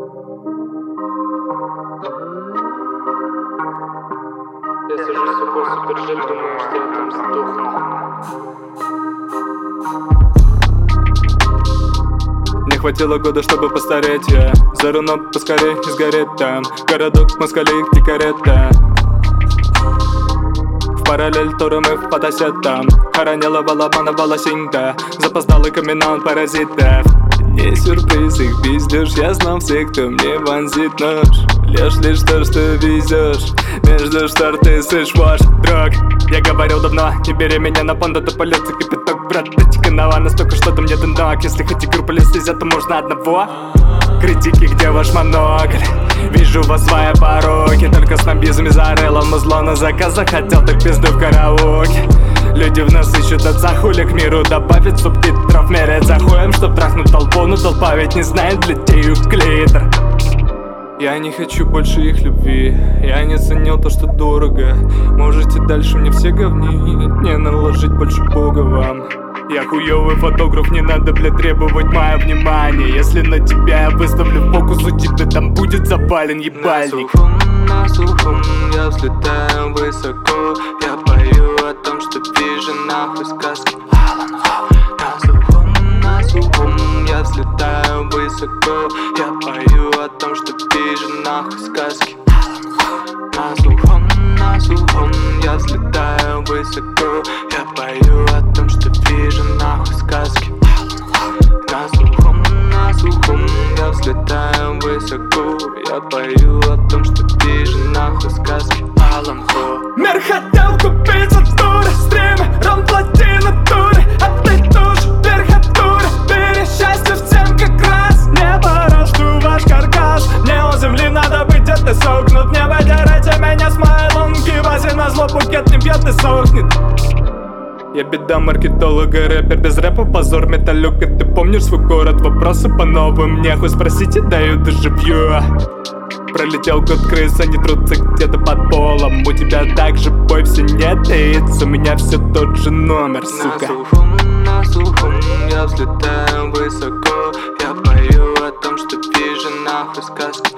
Я сажусь сухой супержет, думаю, что я там сдохну. Не хватило года, чтобы постареть я. За руном поскорей и сгореть там. Городок москалей, где карета. В параллель туру мы в фотосетам. Хоронила балабана волосинка. Запоздалый камин паразитов. Не сюрприз, их пиздишь. Я знал всех, кто мне вонзит нож. Лишь то, что везешь. Между штор ты слышь ваш друг. Я говорил давно, не бери меня на понт, это полется кипяток, брат. Эти канала настолько, что ты мне дынок. Если хоть игру полистезя, то можно одного. Критики, где ваш монокль? Вижу вас свои пороки. Только снобизм и зарыло музло на заказ. Захотел, так пизду в караоке. Люди в нас ищут отца, хули к миру добавить субтитров. Меряет за хуем, чтоб трахнуть толпу. Но толпа ведь не знает людей клитор. Я не хочу больше их любви. Я не ценил то, что дорого. Можете дальше мне все говнить. Не наложить больше бога вам. Я хуёвый фотограф, не надо, блядь, требовать мое внимание. Если на тебя я выставлю фокус, у тебя там будет запален ебальник. На сухом я взлетаю высоко. Я пою о том, что вижу нахуй сказки. На сухом я взлетаю высоко. Я пою о том, что вижу нахуй сказки. На сухом я взлетаю высоко. Я пою о том, что вижу нахуй сказки. На сухом я взлетаю высоко. Я пою о том, что вижу нахуй сказки. Алан Хо. Мир хотел купить за туры, стримы, ром плати на туре. А ты тоже верхотуре, бери счастье всем как раз. Не пора, что ваш каркас. Мне у земли надо быть, где ты согнут. Не выдирайте меня с моей лунки. Вазе на зло букет не бьет и сохнет. Я беда маркетолога, рэпер без рэпа, позор металлюка. Ты помнишь свой город? Вопросы по новым. Мне хуй спросите, даю дежавю. Пролетел год крыс, они трутся где-то под полом. У тебя также бой все не таится. У меня все тот же номер, сука. На сухом я взлетаю высоко. Я пою о том, что вижу нахуй сказки.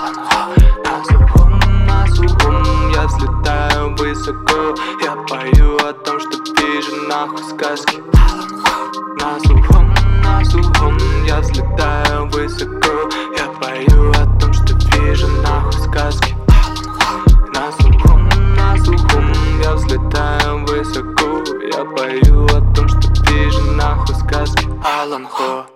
На сухом я взлетаю высоко. Я пою о том, что вижу нахуй сказки. На сухом я взлетаю высоко. Я пою о том, что вижу нахуй сказки. На сухом я взлетаю высоко. Я пою о том, что вижу нахуй сказки. Алан Хо.